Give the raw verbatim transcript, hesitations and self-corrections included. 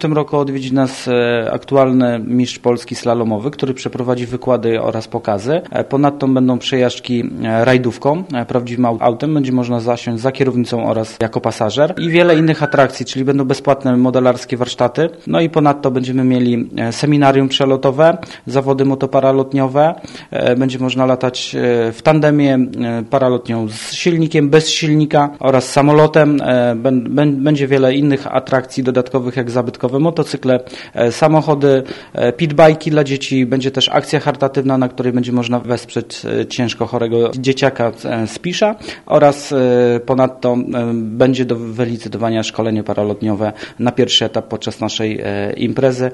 tym roku odwiedzi nas aktualny mistrz Polski slalomowy, który przeprowadzi wykłady oraz pokazy. Ponadto będą przejażdżki rajdówką, prawdziwym autem. Będzie można zasiąść za kierownicą oraz jako pasażer i wiele innych atrakcji, czyli będą bezpłatne modelarskie warsztaty. No i ponadto będziemy mieli seminarium przelotowe, zawody motoparalotniowe. Będzie można latać w tandemie, paralotnią z silnikiem, bez silnika oraz samolotem. Będzie wiele innych atrakcji dodatkowych, jak zabytkowe motocykle, samochody, pitbajki dla dzieci. Będzie też akcja charytatywna, na której będzie można wesprzeć ciężko chorego dzieciaka z Pisza oraz ponadto będzie do wylicytowania szkolenie paralotniowe na pierwszy etap podczas naszej imprezy.